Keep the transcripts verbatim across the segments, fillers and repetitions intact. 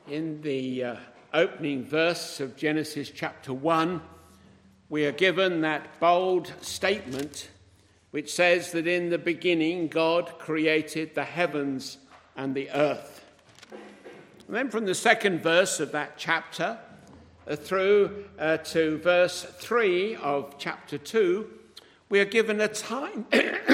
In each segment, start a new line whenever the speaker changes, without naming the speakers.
In the uh, opening verse of Genesis chapter one, we are given that bold statement which says that in the beginning God created the heavens and the earth. And then from the second verse of that chapter uh, through uh, to verse three of chapter two, we are given a time,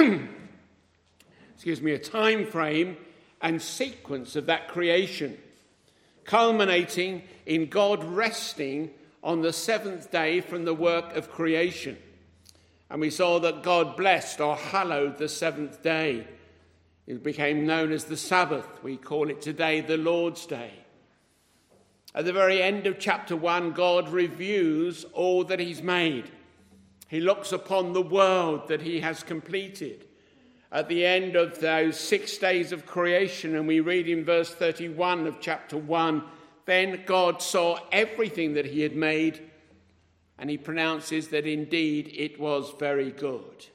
excuse me, a time frame and sequence of that creation, culminating in God resting on the seventh day from the work of creation. And we saw that God blessed or hallowed the seventh day. It became known as the Sabbath. We call it today the Lord's Day. At the very end of chapter one, God reviews all that he's made. He looks upon the world that he has completed. At the end of those six days of creation, and we read in verse thirty-one of chapter one, then God saw everything that he had made, and he pronounces that indeed it was very good.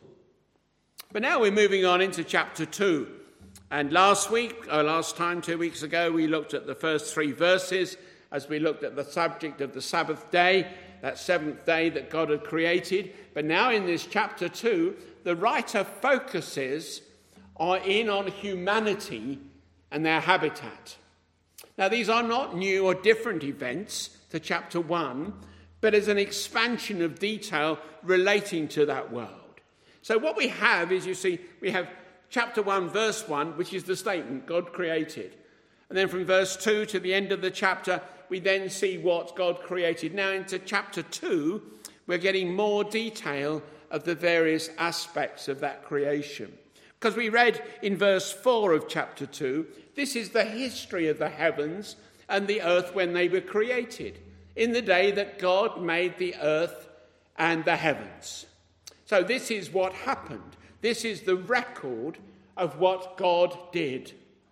But now we're moving on into chapter two. And last week, or last time, two weeks ago, we looked at the first three verses as we looked at the subject of the Sabbath day, that seventh day that God had created. But now in this chapter two, the writer focuses on, in on humanity and their habitat. Now, these are not new or different events to chapter one, but as an expansion of detail relating to that world. So what we have is, you see, we have chapter one, verse one, which is the statement, God created. And then from verse two to the end of the chapter, we then see what God created. Now into chapter two, we're getting more detail of the various aspects of that creation. Because we read in verse four of chapter two, this is the history of the heavens and the earth when they were created, in the day that God made the earth and the heavens. So this is what happened. This is the record of what God did.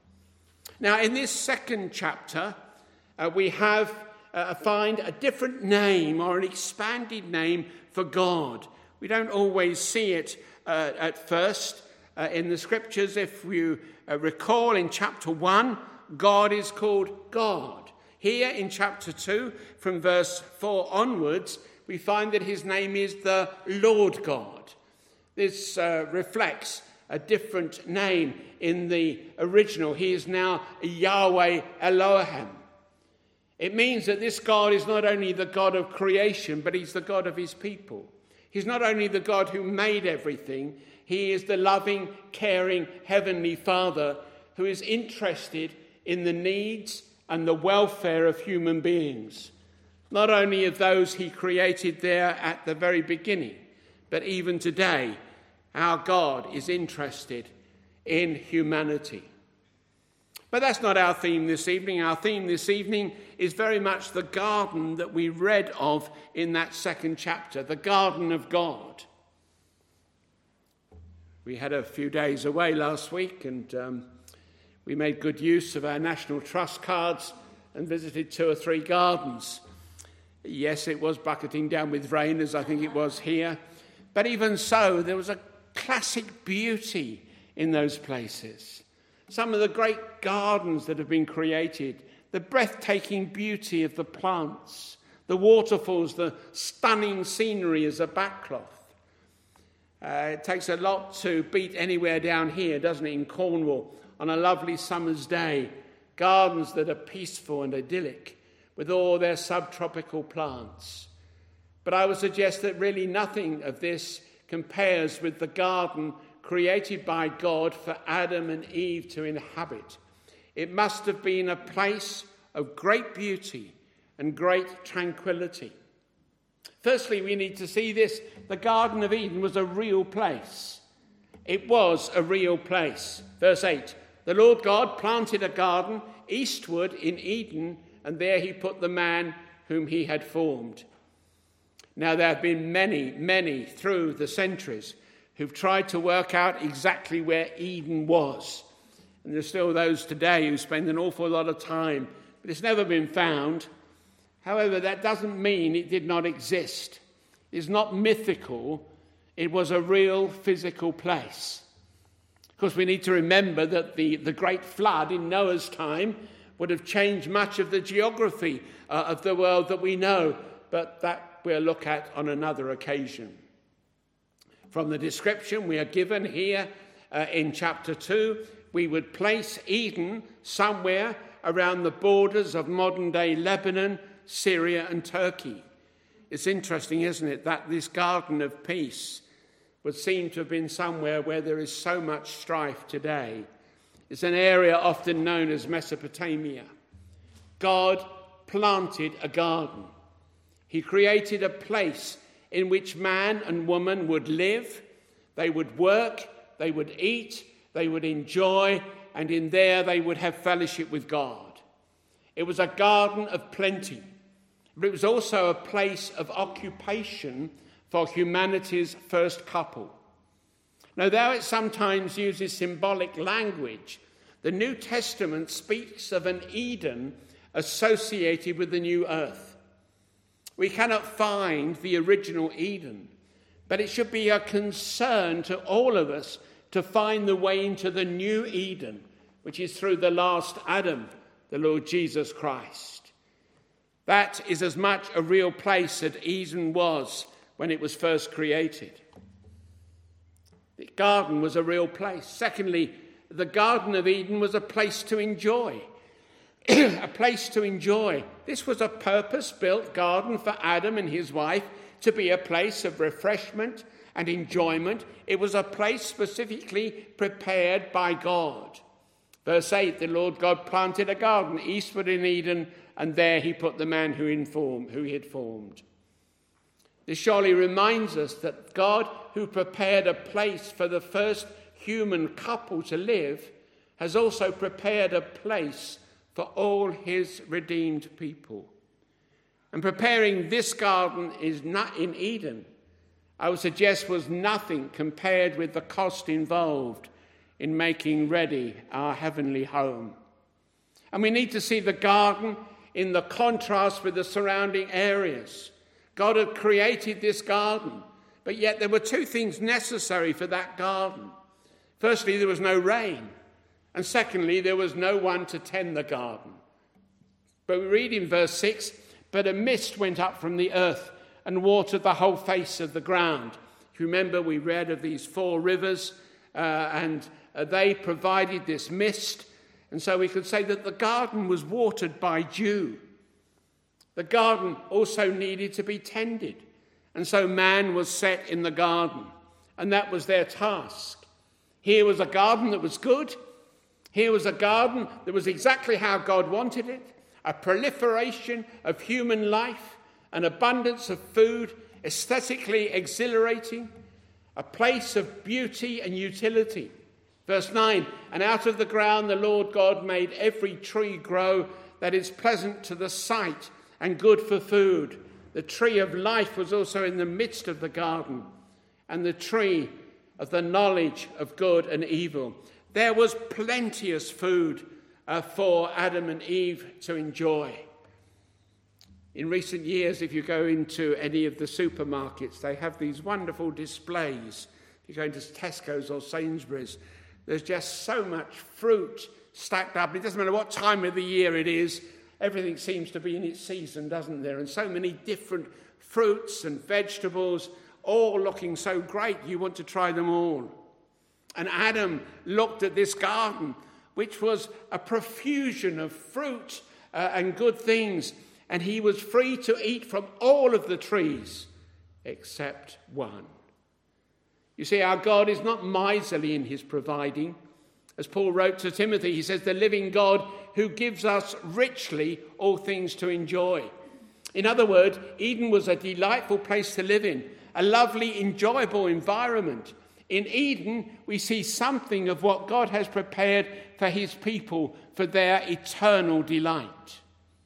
Now in this second chapter, uh, we have uh, find a different name or an expanded name for God. We don't always see it uh, at first uh, in the scriptures. If you uh, recall in chapter one, God is called God. Here in chapter two, from verse four onwards, we find that his name is the Lord God. This uh, reflects a different name in the original. He is now Yahweh Elohim. It means that this God is not only the God of creation, but he's the God of his people. He's not only the God who made everything, he is the loving, caring, heavenly Father who is interested in the needs and the welfare of human beings. Not only of those he created there at the very beginning, but even today, our God is interested in humanity. But that's not our theme this evening. Our theme this evening is very much the garden that we read of in that second chapter, the garden of God. We had a few days away last week, and um, we made good use of our National Trust cards and visited two or three gardens. Yes, it was bucketing down with rain, as I think it was here. But even so, there was a classic beauty in those places. Some of the great gardens that have been created, the breathtaking beauty of the plants, the waterfalls, the stunning scenery as a backcloth. Uh, it takes a lot to beat anywhere down here, doesn't it, in Cornwall, on a lovely summer's day. Gardens that are peaceful and idyllic with all their subtropical plants. But I would suggest that really nothing of this compares with the garden created by God for Adam and Eve to inhabit. It must have been a place of great beauty and great tranquility. Firstly, we need to see this. The Garden of Eden was a real place. It was a real place. Verse eight, the Lord God planted a garden eastward in Eden, and there he put the man whom he had formed. Now, there have been many, many through the centuries who've tried to work out exactly where Eden was. And there's still those today who spend an awful lot of time, but it's never been found. However, that doesn't mean it did not exist. It's not mythical. It was a real physical place. Of course, we need to remember that the, the great flood in Noah's time would have changed much of the geography uh, of the world that we know, but that we'll look at on another occasion. From the description we are given here uh, in chapter two, we would place Eden somewhere around the borders of modern-day Lebanon, Syria and Turkey. It's interesting, isn't it, that this garden of peace would seem to have been somewhere where there is so much strife today. It's an area often known as Mesopotamia. God planted a garden. He created a place in which man and woman would live, they would work, they would eat, they would enjoy, and in there they would have fellowship with God. It was a garden of plenty, but it was also a place of occupation for humanity's first couple. Now, though it sometimes uses symbolic language, the New Testament speaks of an Eden associated with the new earth. We cannot find the original Eden, but it should be a concern to all of us to find the way into the new Eden, which is through the last Adam, the Lord Jesus Christ. That is as much a real place as Eden was when it was first created. The garden was a real place. Secondly, the Garden of Eden was a place to enjoy. A place to enjoy. This was a purpose-built garden for Adam and his wife to be a place of refreshment and enjoyment. It was a place specifically prepared by God. Verse eight, the Lord God planted a garden eastward in Eden, and there he put the man who, informed, who he had formed. This surely reminds us that God, who prepared a place for the first human couple to live, has also prepared a place for all his redeemed people. And preparing this garden is not in Eden, I would suggest, was nothing compared with the cost involved in making ready our heavenly home. And we need to see the garden in the contrast with the surrounding areas. God had created this garden, but yet there were two things necessary for that garden. Firstly, there was no rain, and secondly, there was no one to tend the garden. But we read in verse six, but a mist went up from the earth and watered the whole face of the ground. If you remember, we read of these four rivers, uh, and uh, they provided this mist, and so we could say that the garden was watered by dew. The garden also needed to be tended, and so man was set in the garden, and that was their task. Here was a garden that was good. Here was a garden that was exactly how God wanted it, a proliferation of human life, an abundance of food, aesthetically exhilarating, a place of beauty and utility. Verse nine, and out of the ground the Lord God made every tree grow that is pleasant to the sight and good for food. The tree of life was also in the midst of the garden, and the tree of the knowledge of good and evil. There was plenteous food uh, for Adam and Eve to enjoy. In recent years, if you go into any of the supermarkets, they have these wonderful displays. If you go into Tesco's or Sainsbury's, there's just so much fruit stacked up. It doesn't matter what time of the year it is, everything seems to be in its season, doesn't there? And so many different fruits and vegetables, all looking so great, you want to try them all. And Adam looked at this garden, which was a profusion of fruit uh, and good things, and he was free to eat from all of the trees except one. You see, our God is not miserly in his providing. As Paul wrote to Timothy, he says, the living God who gives us richly all things to enjoy. In other words, Eden was a delightful place to live in, a lovely, enjoyable environment. In Eden, we see something of what God has prepared for his people for their eternal delight.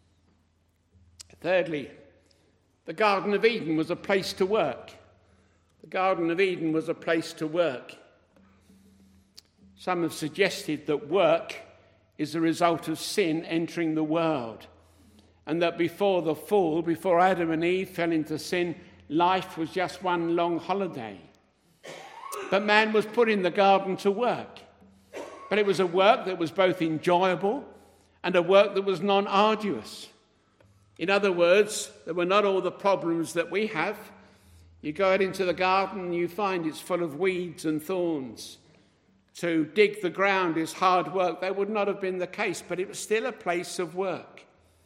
Thirdly, the Garden of Eden was a place to work. The Garden of Eden was a place to work. Some have suggested that work is the result of sin entering the world, and that before the fall, before Adam and Eve fell into sin, life was just one long holiday. But man was put in the garden to work. But it was a work that was both enjoyable and a work that was non-arduous. In other words, there were not all the problems that we have. You go out into the garden and you find it's full of weeds and thorns. To dig the ground is hard work. That would not have been the case, but it was still a place of work.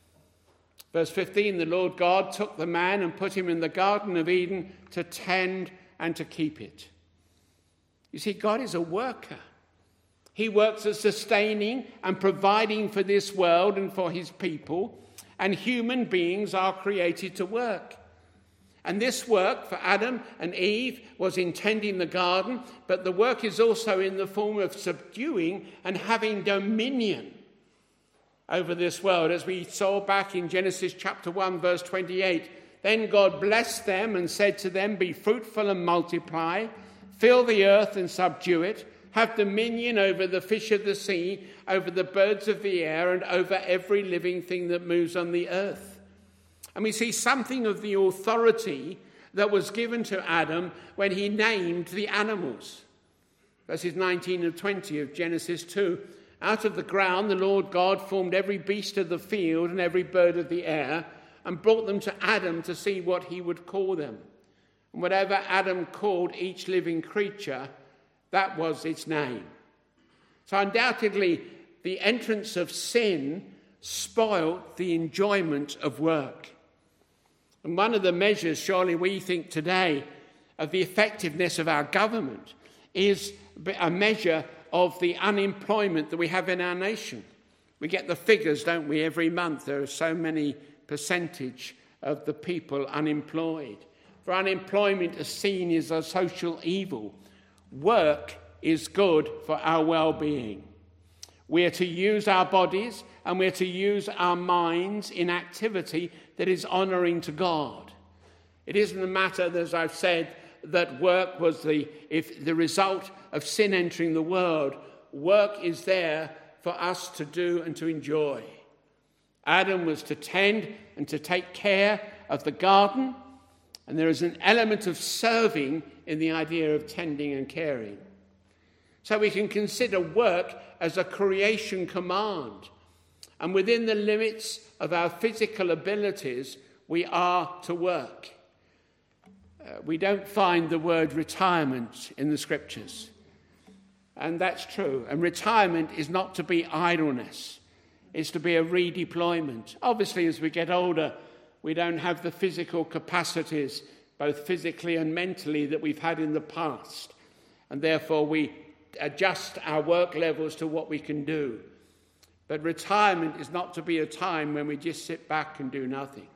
Verse fifteen, the Lord God took the man and put him in the Garden of Eden to tend and to keep it. You see, God is a worker. He works at sustaining and providing for this world and for his people, and human beings are created to work. And this work for Adam and Eve was in tending the garden, but the work is also in the form of subduing and having dominion over this world, as we saw back in Genesis chapter one, verse twenty-eight. Then God blessed them and said to them, "Be fruitful and multiply, fill the earth and subdue it, have dominion over the fish of the sea, over the birds of the air, and over every living thing that moves on the earth." And we see something of the authority that was given to Adam when he named the animals. Verses nineteen and twenty of Genesis two. Out of the ground the Lord God formed every beast of the field and every bird of the air, and brought them to Adam to see what he would call them. And whatever Adam called each living creature, that was its name. So undoubtedly, the entrance of sin spoilt the enjoyment of work. And one of the measures, surely we think today, of the effectiveness of our government is a measure of the unemployment that we have in our nation. We get the figures, don't we, every month. There are so many percentage of the people unemployed. For unemployment is seen as a social evil. Work is good for our well-being. We are to use our bodies and we are to use our minds in activity that is honouring to God. It isn't a matter, as I've said, that work was the if the result of sin entering the world. Work is there for us to do and to enjoy. Adam was to tend and to take care of the garden, and there is an element of serving in the idea of tending and caring. So we can consider work as a creation command, and within the limits of our physical abilities, we are to work. Uh, we don't find the word retirement in the scriptures. And that's true. And retirement is not to be idleness. It's to be a redeployment. Obviously, as we get older, we don't have the physical capacities, both physically and mentally, that we've had in the past. And therefore, we adjust our work levels to what we can do. But retirement is not to be a time when we just sit back and do nothing.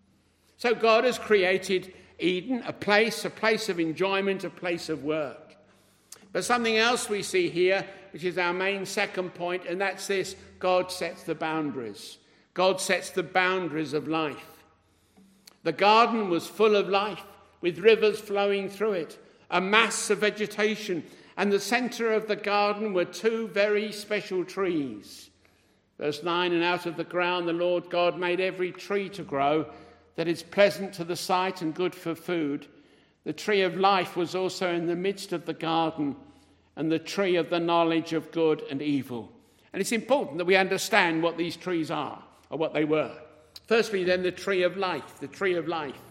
So God has created Eden, a place, a place of enjoyment, a place of work. But something else we see here, which is our main second point, and that's this: God sets the boundaries. God sets the boundaries of life. The garden was full of life, with rivers flowing through it, a mass of vegetation, and the centre of the garden were two very special trees. Verse nine, and out of the ground the Lord God made every tree to grow, that is pleasant to the sight and good for food. The tree of life was also in the midst of the garden, and the tree of the knowledge of good and evil. And it's important that we understand what these trees are, or what they were. Firstly, then, the tree of life, the tree of life.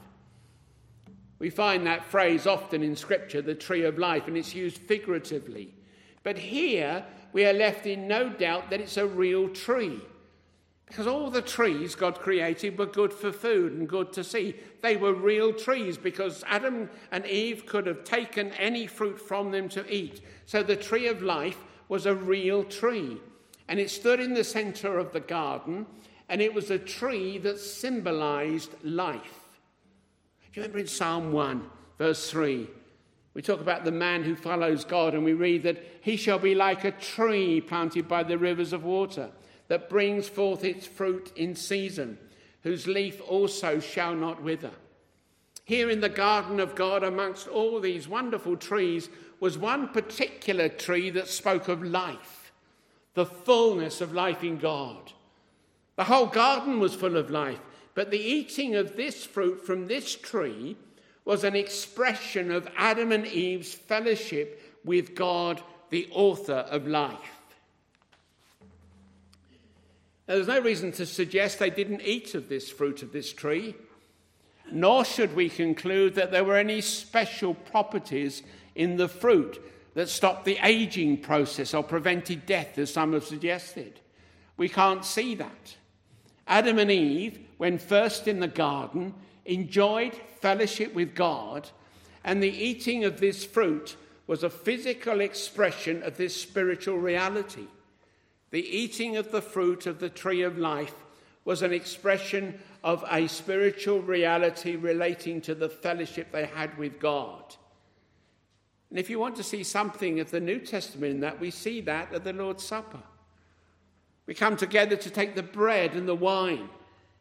We find that phrase often in Scripture, the tree of life, and it's used figuratively. But here, we are left in no doubt that it's a real tree. Because all the trees God created were good for food and good to see. They were real trees because Adam and Eve could have taken any fruit from them to eat. So the tree of life was a real tree. And it stood in the centre of the garden, and it was a tree that symbolised life. Do you remember in Psalm one, verse three, we talk about the man who follows God, and we read that he shall be like a tree planted by the rivers of water, that brings forth its fruit in season, whose leaf also shall not wither. Here in the garden of God, amongst all these wonderful trees, was one particular tree that spoke of life, the fullness of life in God. The whole garden was full of life, but the eating of this fruit from this tree was an expression of Adam and Eve's fellowship with God, the author of life. Now, there's no reason to suggest they didn't eat of this fruit of this tree, nor should we conclude that there were any special properties in the fruit that stopped the aging process or prevented death, as some have suggested. We can't see that. Adam and Eve, when first in the garden, enjoyed fellowship with God, and the eating of this fruit was a physical expression of this spiritual reality. The eating of the fruit of the tree of life was an expression of a spiritual reality relating to the fellowship they had with God. And if you want to see something of the New Testament in that, we see that at the Lord's Supper. We come together to take the bread and the wine.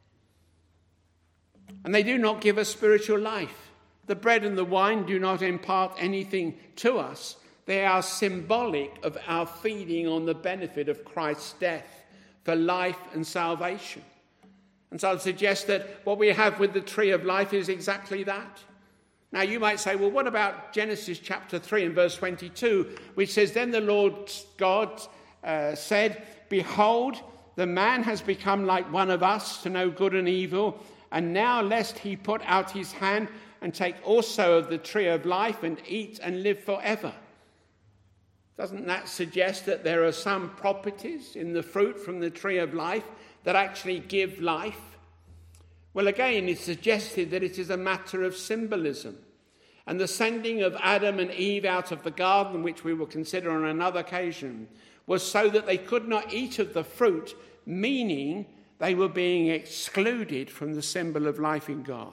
And they do not give us spiritual life. The bread and the wine do not impart anything to us. They are symbolic of our feeding on the benefit of Christ's death for life and salvation. And so I'll suggest that what we have with the tree of life is exactly that. Now you might say, well, what about Genesis chapter three and verse twenty-two, which says, then the Lord God uh, said, behold, the man has become like one of us to know good and evil, and now lest he put out his hand and take also of the tree of life and eat and live forever. Doesn't that suggest that there are some properties in the fruit from the tree of life that actually give life? Well, again, it's suggested that it is a matter of symbolism. And the sending of Adam and Eve out of the garden, which we will consider on another occasion, was so that they could not eat of the fruit, meaning they were being excluded from the symbol of life in God.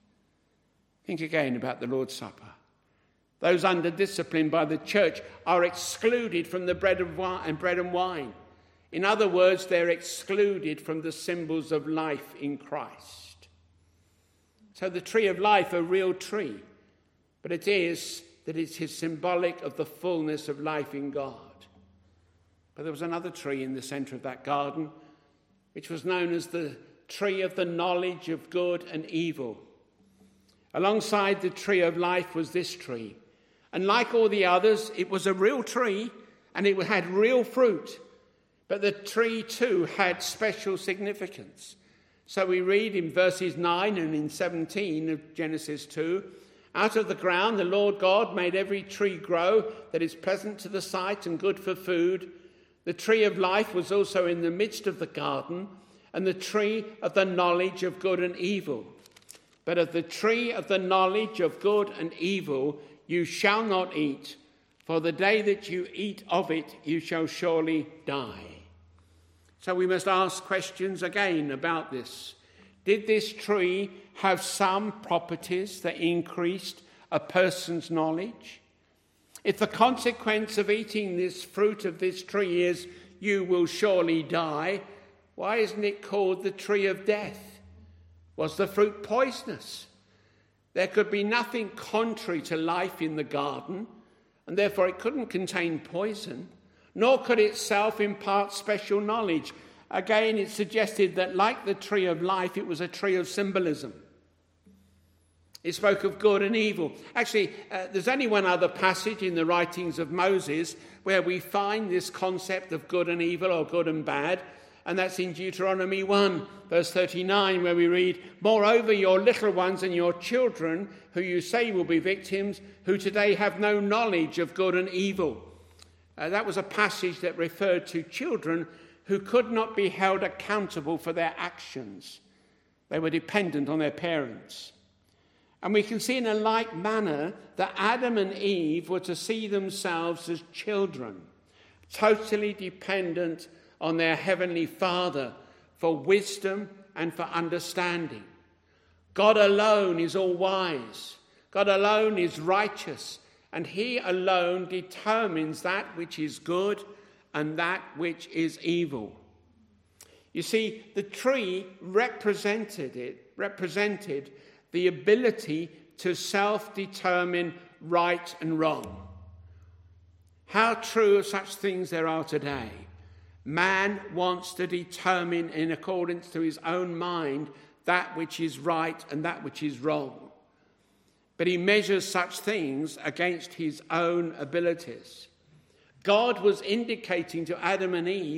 Think again about the Lord's Supper. Those under discipline by the church are excluded from the bread and wine. In other words, they're excluded from the symbols of life in Christ. So the tree of life, a real tree, but it is that it is symbolic of the fullness of life in God. But there was another tree in the centre of that garden, which was known as the tree of the knowledge of good and evil. Alongside the tree of life was this tree. And like all the others, it was a real tree and it had real fruit. But the tree too had special significance. So we read in verses nine and in seventeen of Genesis two, out of the ground the Lord God made every tree grow that is pleasant to the sight and good for food. The tree of life was also in the midst of the garden, and the tree of the knowledge of good and evil. But of the tree of the knowledge of good and evil you shall not eat, for the day that you eat of it you shall surely die. So we must ask questions again about this. Did this tree have some properties that increased a person's knowledge? If the consequence of eating this fruit of this tree is you will surely die, why isn't it called the tree of death? Was the fruit poisonous? There could be nothing contrary to life in the garden, and therefore it couldn't contain poison, nor could itself impart special knowledge. Again, it suggested that like the tree of life, it was a tree of symbolism. It spoke of good and evil. Actually, uh, there's only one other passage in the writings of Moses where we find this concept of good and evil or good and bad, and that's in Deuteronomy one, verse thirty-nine, where we read, moreover, your little ones and your children, who you say will be victims, who today have no knowledge of good and evil. Uh, that was a passage that referred to children who could not be held accountable for their actions. They were dependent on their parents. And we can see in a like manner that Adam and Eve were to see themselves as children, totally dependent on their heavenly Father for wisdom and for understanding. God alone is all wise. God alone is righteous. And he alone determines that which is good and that which is evil. You see, the tree represented it, represented the ability to self-determine right and wrong. How true of such things there are today. Man wants to determine in accordance to his own mind that which is right and that which is wrong. But he measures such things against his own abilities. God was indicating to Adam and Eve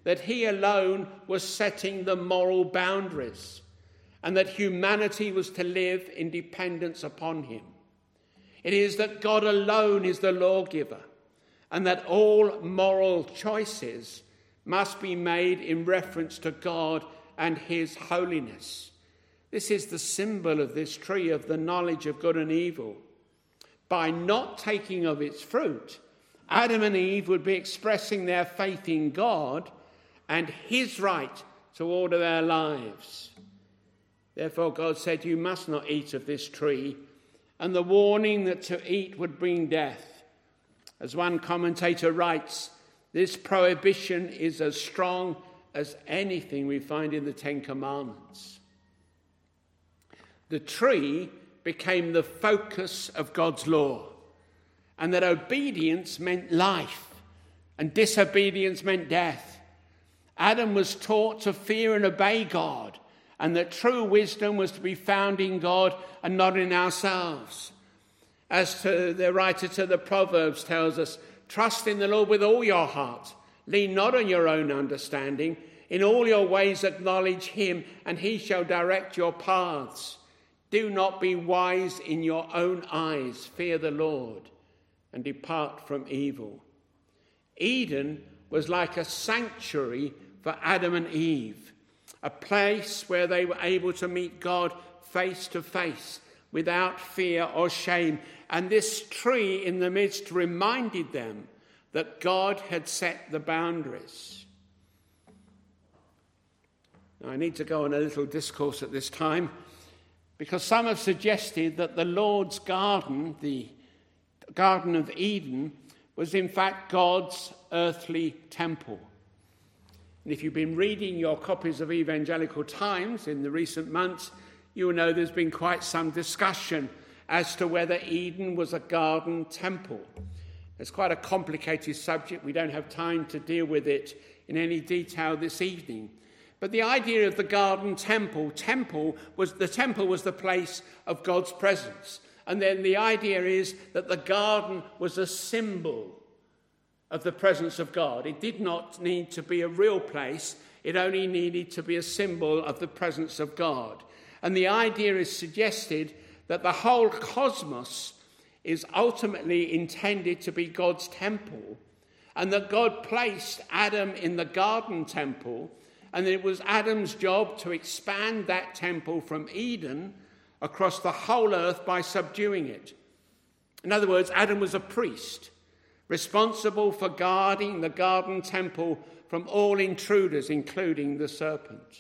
that he alone was setting the moral boundaries and that humanity was to live in dependence upon him. It is that God alone is the lawgiver and that all moral choices must be made in reference to God and his holiness. This is the symbol of this tree of the knowledge of good and evil. By not taking of its fruit, Adam and Eve would be expressing their faith in God and his right to order their lives. Therefore, God said, "You must not eat of this tree," and the warning that to eat would bring death. As one commentator writes, this prohibition is as strong as anything we find in the Ten Commandments. The tree became the focus of God's law, and that obedience meant life and disobedience meant death. Adam was taught to fear and obey God, and that true wisdom was to be found in God and not in ourselves. As to the writer to the Proverbs tells us, "Trust in the Lord with all your heart. Lean not on your own understanding. In all your ways acknowledge him, and he shall direct your paths. Do not be wise in your own eyes. Fear the Lord and depart from evil." Eden was like a sanctuary for Adam and Eve, a place where they were able to meet God face to face without fear or shame. And this tree in the midst reminded them that God had set the boundaries. Now, I need to go on a little discourse at this time, because some have suggested that the Lord's garden, the Garden of Eden, was in fact God's earthly temple. And if you've been reading your copies of Evangelical Times in the recent months, you will know there's been quite some discussion as to whether Eden was a garden temple. It's quite a complicated subject. We don't have time to deal with it in any detail this evening. But the idea of the garden temple, temple was the temple was the place of God's presence. And then the idea is that the garden was a symbol of the presence of God. It did not need to be a real place. It only needed to be a symbol of the presence of God. And the idea is suggested that the whole cosmos is ultimately intended to be God's temple, and that God placed Adam in the garden temple, and it was Adam's job to expand that temple from Eden across the whole earth by subduing it. In other words, Adam was a priest, responsible for guarding the garden temple from all intruders, including the serpent.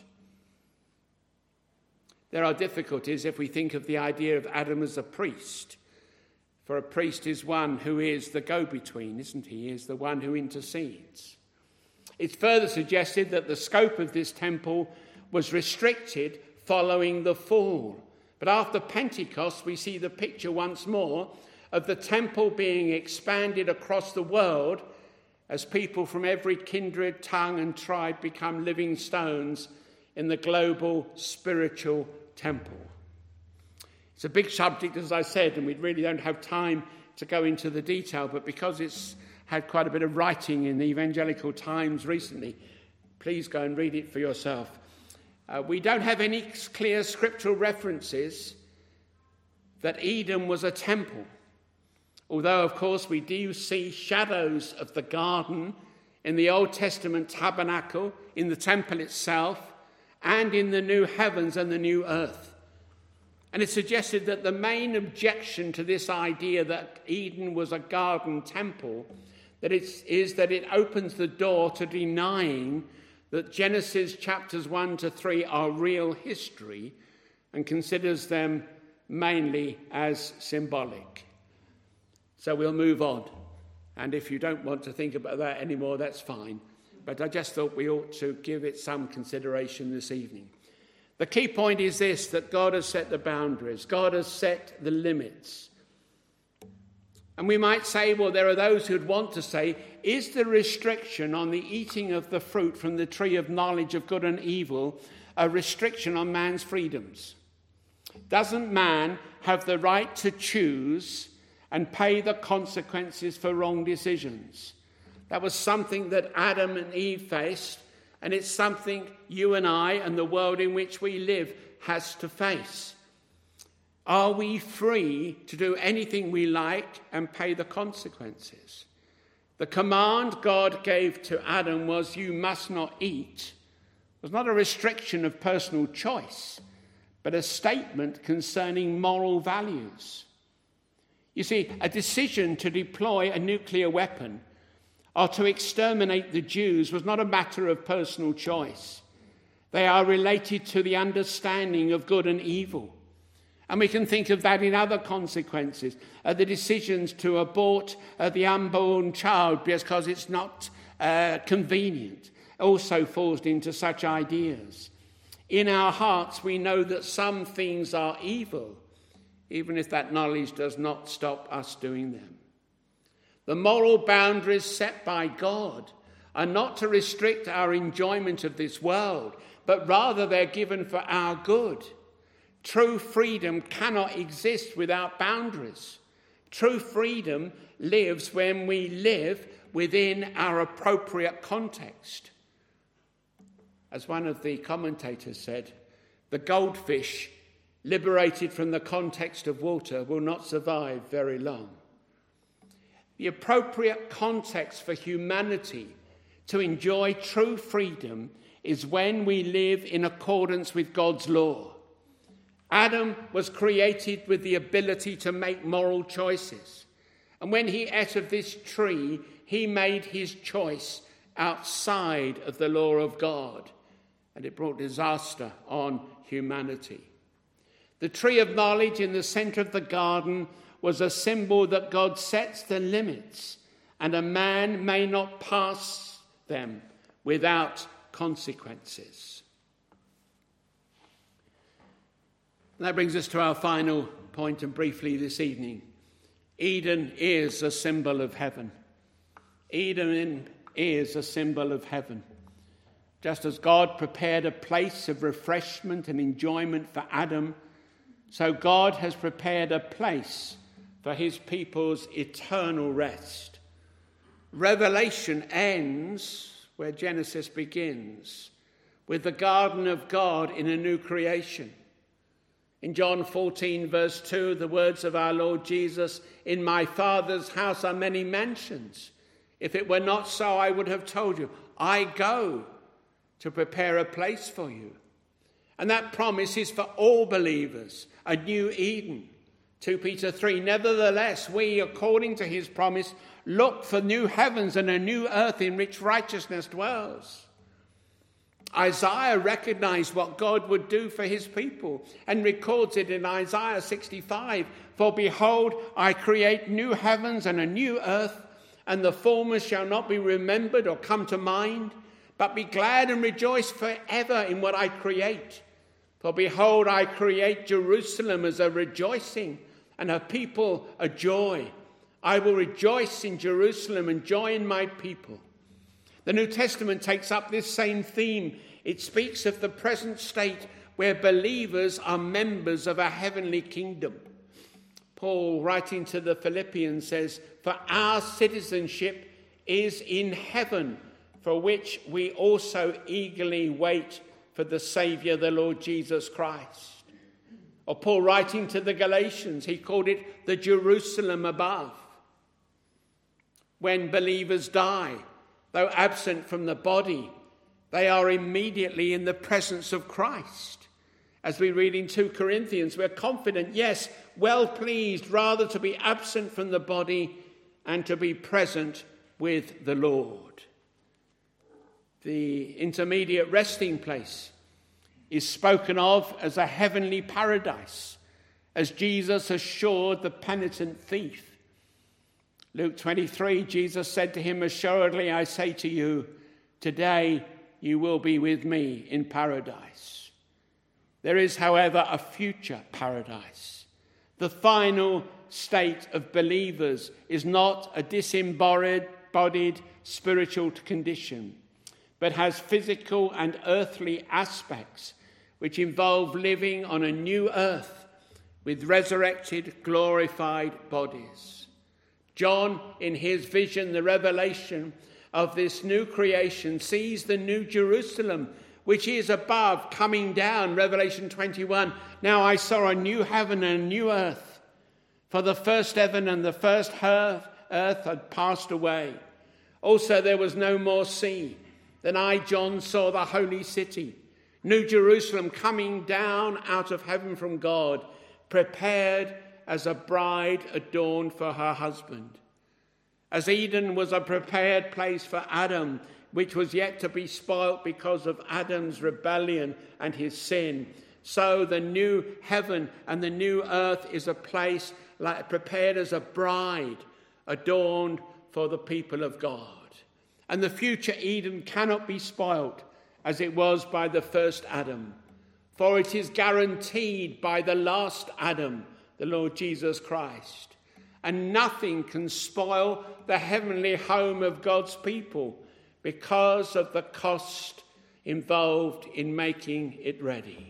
There are difficulties if we think of the idea of Adam as a priest, for a priest is one who is the go-between, isn't he? He is the one who intercedes. It's further suggested that the scope of this temple was restricted following the fall. But after Pentecost, we see the picture once more of the temple being expanded across the world as people from every kindred, tongue and tribe become living stones in the global spiritual temple. It's a big subject, as I said, and we really don't have time to go into the detail, but because it's had quite a bit of writing in the Evangelical Times recently, please go and read it for yourself. Uh, we don't have any clear scriptural references that Eden was a temple. Although, of course, we do see shadows of the garden in the Old Testament tabernacle, in the temple itself, and in the new heavens and the new earth. And it's suggested that the main objection to this idea that Eden was a garden temple that it's, is that it opens the door to denying that Genesis chapters one to three are real history and considers them mainly as symbolic. So we'll move on. And if you don't want to think about that anymore, that's fine. But I just thought we ought to give it some consideration this evening. The key point is this, that God has set the boundaries. God has set the limits. And we might say, well, there are those who'd want to say, is the restriction on the eating of the fruit from the tree of knowledge of good and evil a restriction on man's freedoms? Doesn't man have the right to choose and pay the consequences for wrong decisions? That was something that Adam and Eve faced and it's something you and I and the world in which we live has to face. Are we free to do anything we like and pay the consequences? The command God gave to Adam was, "You must not eat," was not a restriction of personal choice, but a statement concerning moral values. You see, a decision to deploy a nuclear weapon or to exterminate the Jews was not a matter of personal choice. They are related to the understanding of good and evil. And we can think of that in other consequences. Uh, the decisions to abort uh, the unborn child because it's not uh, convenient also falls into such ideas. In our hearts, we know that some things are evil, even if that knowledge does not stop us doing them. The moral boundaries set by God are not to restrict our enjoyment of this world, but rather they're given for our good. True freedom cannot exist without boundaries. True freedom lives when we live within our appropriate context. As one of the commentators said, the goldfish, liberated from the context of water, will not survive very long. The appropriate context for humanity to enjoy true freedom is when we live in accordance with God's law. Adam was created with the ability to make moral choices. And when he ate of this tree, he made his choice outside of the law of God. And it brought disaster on humanity. The tree of knowledge in the center of the garden was a symbol that God sets the limits, and a man may not pass them without consequences. That brings us to our final point, and briefly this evening. Eden is a symbol of heaven. Eden is a symbol of heaven. Just as God prepared a place of refreshment and enjoyment for Adam, so God has prepared a place for his people's eternal rest. Revelation ends where Genesis begins, with the garden of God in a new creation. In John fourteen, verse two, the words of our Lord Jesus, "In my Father's house are many mansions. If it were not so, I would have told you. I go to prepare a place for you." And that promise is for all believers, a new Eden. Second Peter three, "Nevertheless, we, according to his promise, look for new heavens and a new earth in which righteousness dwells." Isaiah recognized what God would do for his people and records it in Isaiah sixty-five. "For behold, I create new heavens and a new earth, and the former shall not be remembered or come to mind, but be glad and rejoice forever in what I create. For behold, I create Jerusalem as a rejoicing, and her people a joy. I will rejoice in Jerusalem and joy in my people." The New Testament takes up this same theme. It speaks of the present state where believers are members of a heavenly kingdom. Paul, writing to the Philippians, says, "For our citizenship is in heaven, for which we also eagerly wait for the Saviour, the Lord Jesus Christ." Or Paul, writing to the Galatians, he called it the Jerusalem above. When believers die, though absent from the body, they are immediately in the presence of Christ. As we read in Second Corinthians, we're confident, yes, well pleased rather to be absent from the body and to be present with the Lord. The intermediate resting place is spoken of as a heavenly paradise, as Jesus assured the penitent thief. Luke twenty-three, Jesus said to him, "Assuredly I say to you, today you will be with me in paradise." There is, however, a future paradise. The final state of believers is not a disembodied spiritual condition, but has physical and earthly aspects which involve living on a new earth with resurrected, glorified bodies. John, in his vision, the revelation, of this new creation sees the new Jerusalem, which is above, coming down. Revelation twenty-one, now I saw a new heaven and a new earth, for the first heaven and the first earth had passed away. Also there was no more sea. Then I, John, saw the holy city, New Jerusalem, coming down out of heaven from God, prepared as a bride adorned for her husband. As Eden was a prepared place for Adam, which was yet to be spoilt because of Adam's rebellion and his sin, so the new heaven and the new earth is a place like prepared as a bride adorned for the people of God. And the future Eden cannot be spoilt as it was by the first Adam, for it is guaranteed by the last Adam, the Lord Jesus Christ. And nothing can spoil the heavenly home of God's people because of the cost involved in making it ready.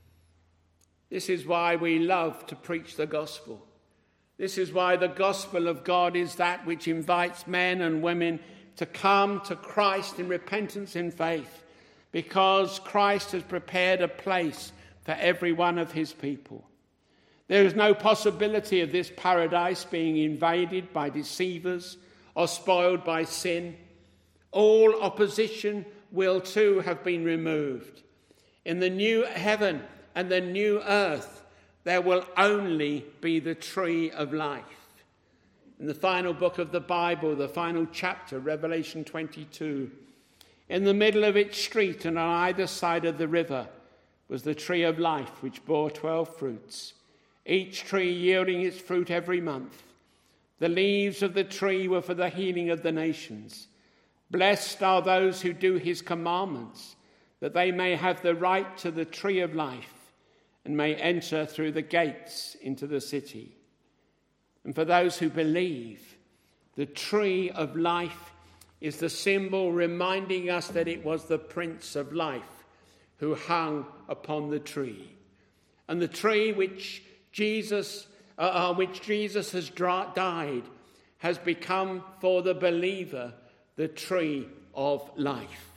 This is why we love to preach the gospel. This is why the gospel of God is that which invites men and women to come to Christ in repentance and faith, because Christ has prepared a place for every one of his people. There is no possibility of this paradise being invaded by deceivers or spoiled by sin. All opposition will too have been removed. In the new heaven and the new earth, there will only be the tree of life. In the final book of the Bible, the final chapter, Revelation twenty-two, in the middle of its street and on either side of the river was the tree of life, which bore twelve fruits, each tree yielding its fruit every month. The leaves of the tree were for the healing of the nations. Blessed are those who do his commandments, that they may have the right to the tree of life and may enter through the gates into the city. And for those who believe, the tree of life is the symbol reminding us that it was the Prince of Life who hung upon the tree. And the tree which Jesus, uh, which Jesus has dra- died has become for the believer the tree of life.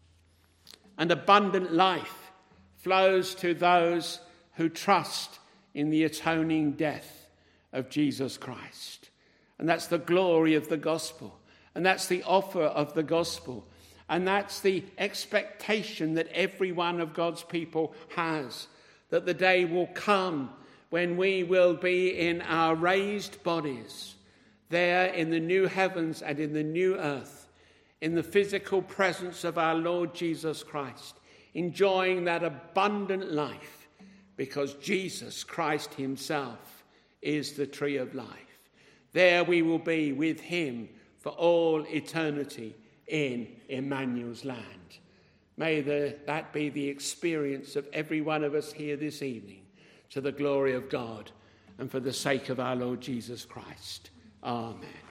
And abundant life flows to those who trust in the atoning death of Jesus Christ. And that's the glory of the gospel. And that's the offer of the gospel. And that's the expectation that every one of God's people has, that the day will come when we will be in our raised bodies, there in the new heavens and in the new earth, in the physical presence of our Lord Jesus Christ, enjoying that abundant life, because Jesus Christ himself is the tree of life. There we will be with him for all eternity in Emmanuel's land. May the, that be the experience of every one of us here this evening, to the glory of God and for the sake of our Lord Jesus Christ. Amen.